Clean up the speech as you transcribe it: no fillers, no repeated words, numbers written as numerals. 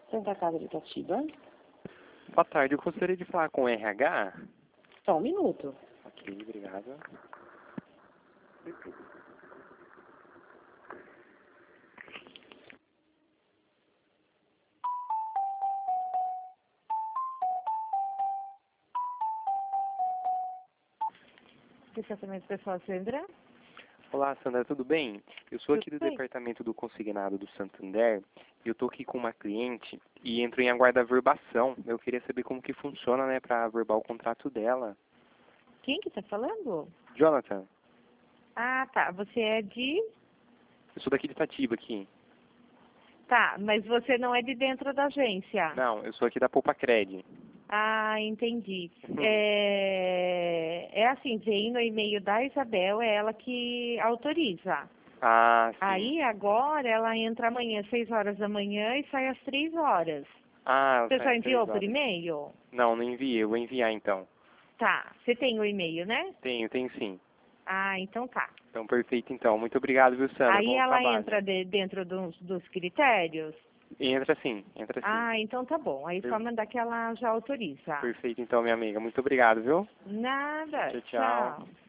Santa Casa de Itatiba. Boa tarde, eu gostaria de falar com o RH. Só um minuto. Ok, obrigado. Departamento Pessoal, Sandra. Olá, Sandra, tudo bem? Eu sou aqui do Tudo bem. departamento do consignado do Santander e eu estou aqui com uma cliente e entro em aguardo da verbação. Eu queria saber como que funciona, né, para verbar o contrato dela. Quem que tá falando? Jonathan, Ah, tá. Você é de... eu sou daqui de Itatiba, aqui. Tá, mas você não é de dentro da agência. Não, eu sou aqui da Poupa Cred. Ah, entendi. É assim, vem no e-mail da Isabel, é ela que autoriza. Ah, sim. Aí, agora, ela entra amanhã, 6 horas da manhã, e sai às 3 horas. Ah, ela Você sai só às 3 enviou por horas. e-mail? Não, não enviei, eu vou enviar então. Tá, você tem o e-mail, né? Tenho sim. Ah, então tá. Então, perfeito então. Muito obrigado, viu, Sandra? Aí Bom ela trabalho. entra dentro dos critérios? Entra sim, entra sim. Ah, então tá bom. Aí só mandar que ela já autoriza. Perfeito então, minha amiga. Muito obrigado, viu? Nada, Tchau, tchau. tchau.